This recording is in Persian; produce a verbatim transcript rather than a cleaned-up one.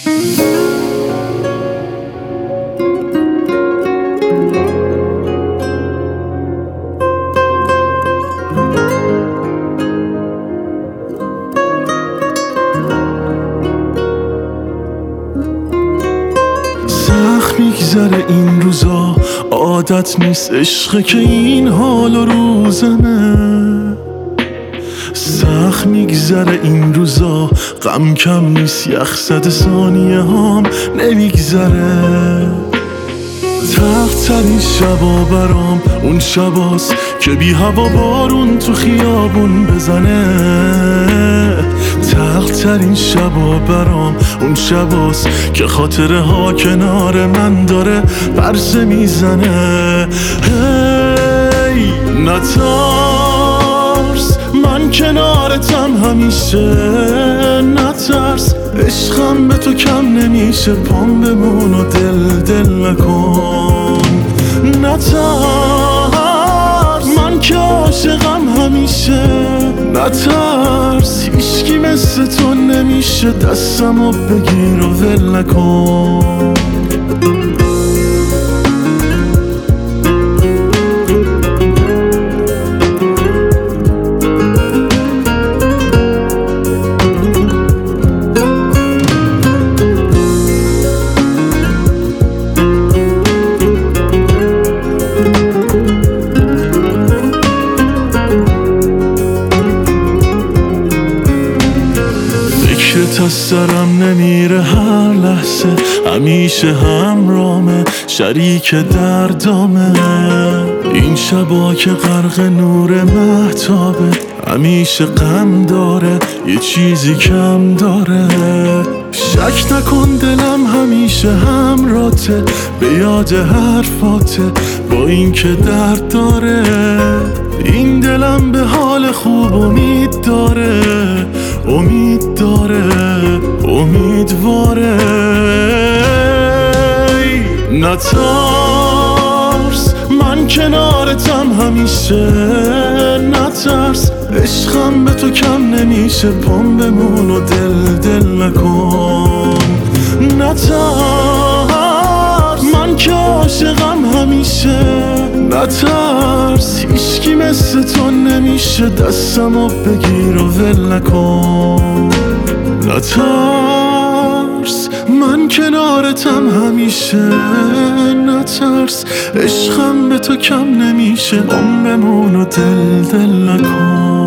میگذره این روزا، عادت نیست عشقه که این حال و روزمه. سخت میگذره این روزا، غم کم نیست یخ زده ثانیه هام نمیگذره. تلخ ترین شبا برام اون شباست که بی هوا بارون تو خیابون بزنه. تلخ ترین شبا برام اون شباست که خاطره ها کنار من داره پرسه میزنه. هی نترس من کنارتم همیشه، نترس عشقم به تو کم نمیشه. پام بمون و دل دل نکن، نترس من که عاشقم همیشه. نترس هیچکی مثل تو نمیشه، دستمو بگیر و ول نکن. از سرم نمیره هر لحظه، همیشه همرامه شریک دردامه. این شبا که غرق نور مهتابه، همیشه غم داره یه چیزی کم داره. شک نکن دلم همیشه همراته، به یاد حرفاته با این که درد داره. این دلم به حال خوب امید داره، امید داره امیدواره. نترس من کنارتم همیشه، نترس عشقم به تو کم نمیشه. پام بمون و دل دل نکن، نترس من که عاشقم همیشه. نترس هیچکی مثل تو نمیشه، دستمو بگیر و ول نکن. نترس من کنارتم همیشه، نترس عشقم به تو کم نمیشه. پام بمون و دل دل نکن.